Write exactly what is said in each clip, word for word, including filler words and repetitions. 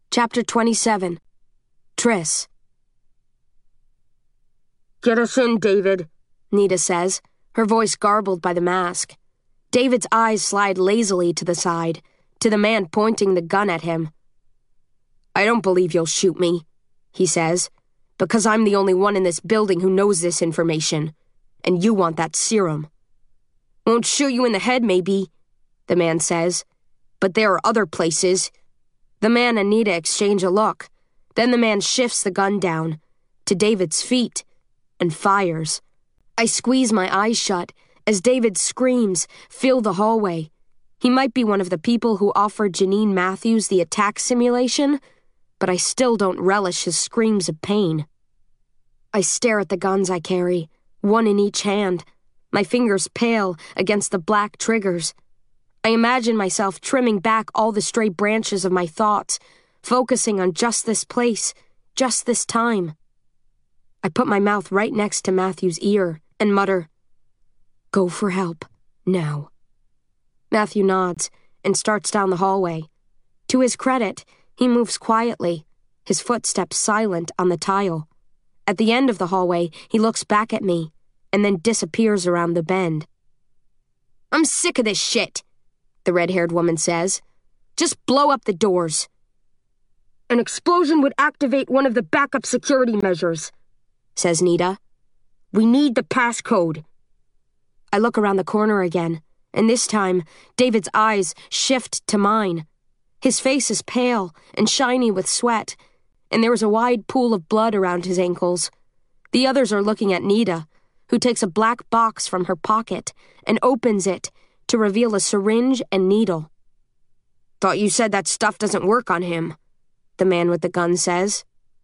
Chapter twenty-seven. Triss. "Get us in, David," Nita says, her voice garbled by the mask. David's eyes slide lazily to the side, to the man pointing the gun at him. "I don't believe you'll shoot me," he says, "because I'm the only one in this building who knows this information, and you want that serum." "Won't shoot you in the head, maybe," the man says, "but there are other places." The man and Nita exchange a look. Then the man shifts the gun down, to David's feet, and fires. I squeeze my eyes shut as David screams, fill the hallway. He might be one of the people who offered Janine Matthews the attack simulation, but I still don't relish his screams of pain. I stare at the guns I carry, one in each hand, my fingers pale against the black triggers. I imagine myself trimming back all the stray branches of my thoughts, focusing on just this place, just this time. I put my mouth right next to Matthew's ear and mutter, "Go for help, now." Matthew nods and starts down the hallway. To his credit, he moves quietly, his footsteps silent on the tile. At the end of the hallway, he looks back at me and then disappears around the bend. "I'm sick of this shit," the red-haired woman says. "Just blow up the doors." "An explosion would activate one of the backup security measures," says Nita. "We need the passcode." I look around the corner again, and this time, David's eyes shift to mine. His face is pale and shiny with sweat, and there is a wide pool of blood around his ankles. The others are looking at Nita, who takes a black box from her pocket and opens it to reveal a syringe and needle. "Thought you said that stuff doesn't work on him," the man with the gun says.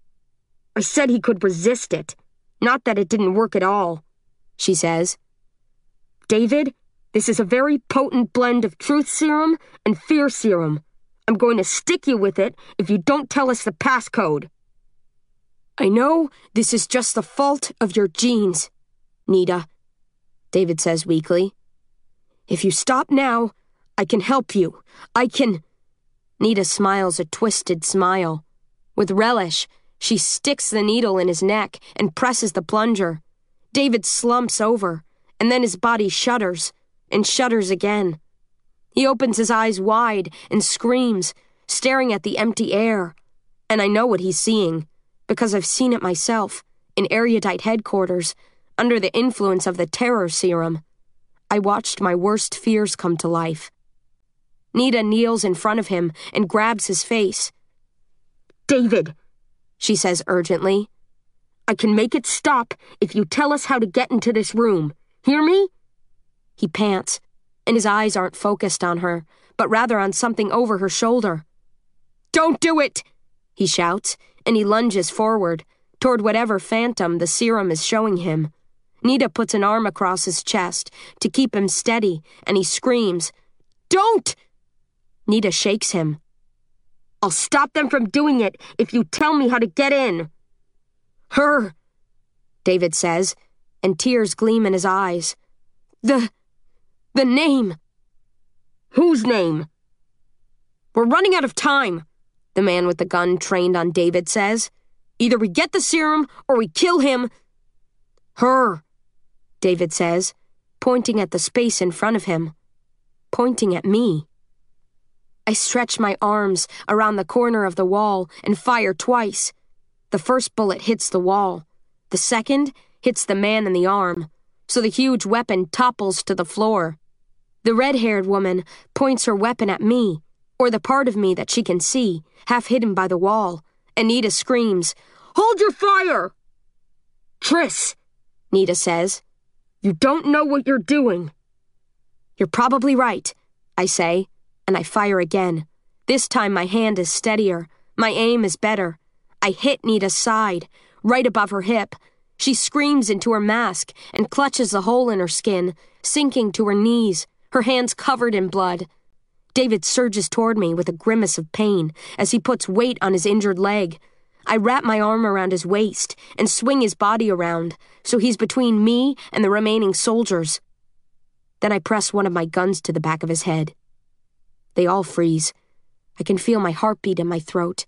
"I said he could resist it, not that it didn't work at all," she says. "David, this is a very potent blend of truth serum and fear serum. I'm going to stick you with it if you don't tell us the passcode." "I know this is just the fault of your genes, Nita," David says weakly. "If you stop now, I can help you. I can—" Nita smiles a twisted smile. With relish, she sticks the needle in his neck and presses the plunger. David slumps over, and then his body shudders, and shudders again. He opens his eyes wide and screams, staring at the empty air. And I know what he's seeing, because I've seen it myself, in Erudite headquarters, under the influence of the terror serum. I watched my worst fears come to life. Nita kneels in front of him and grabs his face. "David," she says urgently, "I can make it stop if you tell us how to get into this room. Hear me?" He pants, and his eyes aren't focused on her, but rather on something over her shoulder. "Don't do it!" he shouts, and he lunges forward, toward whatever phantom the serum is showing him. Nita puts an arm across his chest to keep him steady, and he screams, "Don't!" Nita shakes him. "I'll stop them from doing it if you tell me how to get in." "Her," David says, and tears gleam in his eyes. The... the name." "Whose name?" "We're running out of time," the man with the gun trained on David says. "Either we get the serum or we kill him." "Her," David says, pointing at the space in front of him. Pointing at me. I stretch my arms around the corner of the wall and fire twice. The first bullet hits the wall. The second hits the man in the arm, so the huge weapon topples to the floor. The red-haired woman points her weapon at me, or the part of me that she can see, half hidden by the wall. Nita screams, "Hold your fire!" "Triss," Nita says, "you don't know what you're doing." "You're probably right," I say, and I fire again. This time my hand is steadier. My aim is better. I hit Nita's side, right above her hip. She screams into her mask and clutches the hole in her skin, sinking to her knees, her hands covered in blood. David surges toward me with a grimace of pain as he puts weight on his injured leg. I wrap my arm around his waist and swing his body around, so he's between me and the remaining soldiers. Then I press one of my guns to the back of his head. They all freeze. I can feel my heartbeat in my throat.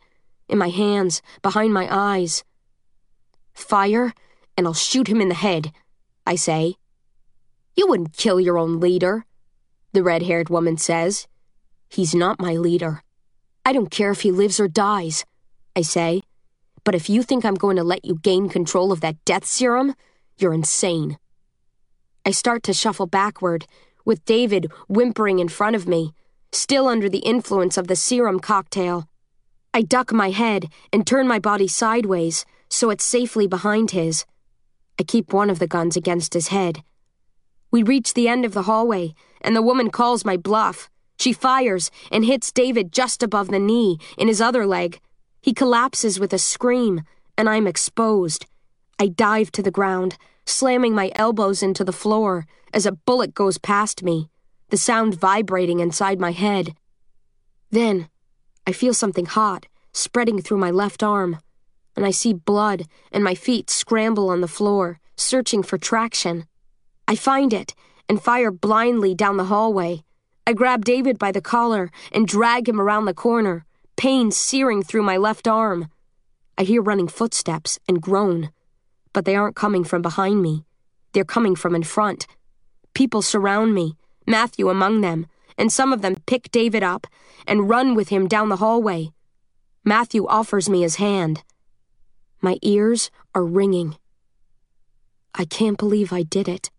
in my hands, behind my eyes. Fire, and I'll shoot him in the head, I say. You wouldn't kill your own leader, the red-haired woman says. He's not my leader. I don't care if he lives or dies, I say. But if you think I'm going to let you gain control of that death serum, you're insane. I start to shuffle backward, with David whimpering in front of me, still under the influence of the serum cocktail. I duck my head and turn my body sideways, so it's safely behind his. I keep one of the guns against his head. We reach the end of the hallway, and the woman calls my bluff. She fires and hits David just above the knee, in his other leg. He collapses with a scream, and I'm exposed. I dive to the ground, slamming my elbows into the floor as a bullet goes past me, the sound vibrating inside my head. Then, I feel something hot spreading through my left arm, and I see blood, and my feet scramble on the floor, searching for traction. I find it and fire blindly down the hallway. I grab David by the collar and drag him around the corner, pain searing through my left arm. I hear running footsteps and groan, but they aren't coming from behind me. They're coming from in front. People surround me, Matthew among them, and some of them pick David up and run with him down the hallway. Matthew offers me his hand. My ears are ringing. I can't believe I did it.